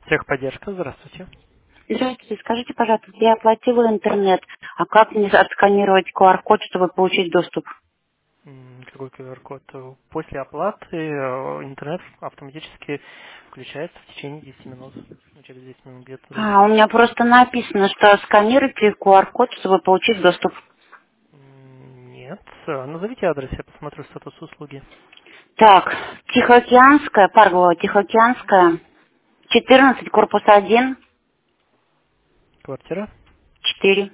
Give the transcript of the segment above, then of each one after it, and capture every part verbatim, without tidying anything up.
Техподдержка, здравствуйте. Здравствуйте, скажите, пожалуйста, я оплатила интернет, а как мне отсканировать ку ар код, чтобы получить доступ? М, Какой ку ар код? Э, После оплаты э, интернет автоматически включается в течение десяти минут. Ну, через десять минут где-то А, у загрузится. меня просто написано, что сканируйте ку ар код, чтобы получить доступ. М, Нет. А, Назовите адрес, я посмотрю статус услуги. Так, Тихоокеанская, Паргова, Тихоокеанская, четырнадцать, корпус один, Квартира. четыре.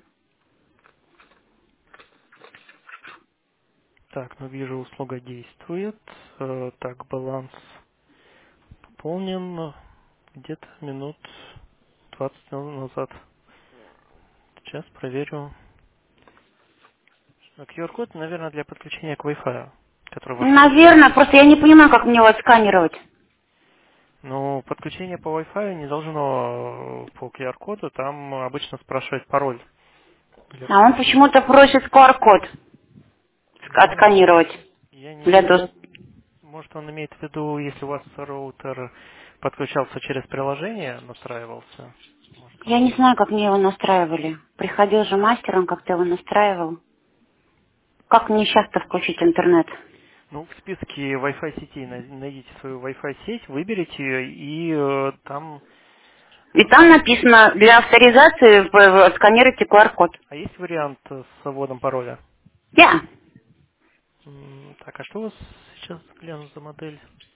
Так, ну вижу, услуга действует. Э, Так, баланс пополнен где-то минут двадцать назад. Сейчас проверю. ку ар код, наверное, для подключения к Wi-Fi, который в вашем доме. Наверное, просто я не понимаю, как мне его отсканировать. Ну, подключение по Wi-Fi не должно э, по ку ар коду, там обычно спрашивает пароль для А он подключения. почему-то просит ку ар код Ну, отсканировать я не для знаю, доступа. может он имеет в виду, если у вас роутер подключался через приложение, настраивался, может Я он не имеет в знаю, виду. как мне его настраивали. Приходил же мастер, он как-то его настраивал. Как мне сейчас-то включить интернет? Ну, в списке Wi-Fi сетей най- найдите свою Wi-Fi сеть, выберите ее, и э, там, И э, там написано, для авторизации в- в- сканируйте ку ар код. а есть вариант э, с вводом пароля? Я. М, Так, а что у вас сейчас гляну за модель?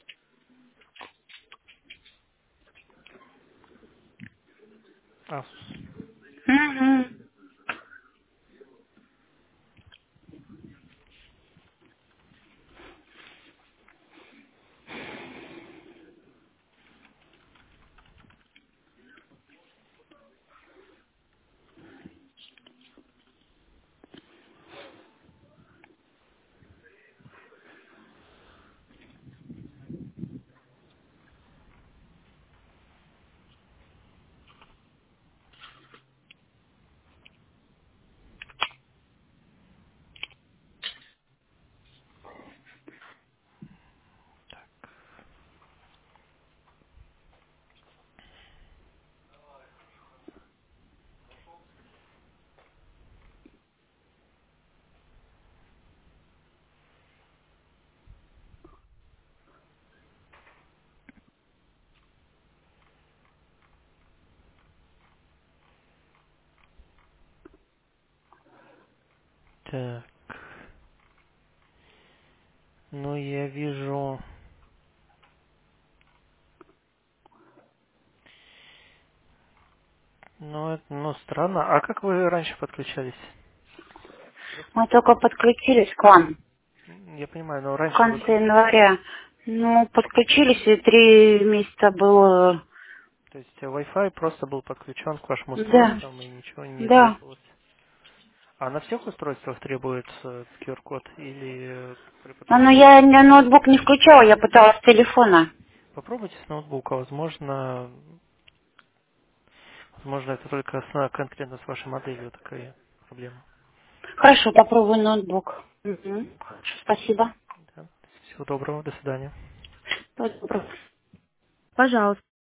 Asus. Мгм. Так, ну я вижу, ну это, ну странно. А как вы раньше подключались? Мы только подключились к вам М, Я понимаю, но в раньше вы конце как? января. Ну, подключились, и три месяца было... То есть э, Wi-Fi просто был подключен к вашим Да, устройствам и ничего не да. требовалось. А на всех устройствах требуется ку ар код или э, при А, но подключении? я на ноутбук не включала, я пыталась с телефона. Попробуйте с ноутбука, возможно, возможно это только с, конкретно с вашей моделью такая проблема. Хорошо, попробую ноутбук. Мгм. Хорошо, спасибо. Да. Всего доброго, до свидания. Всего доброго. Пожалуйста.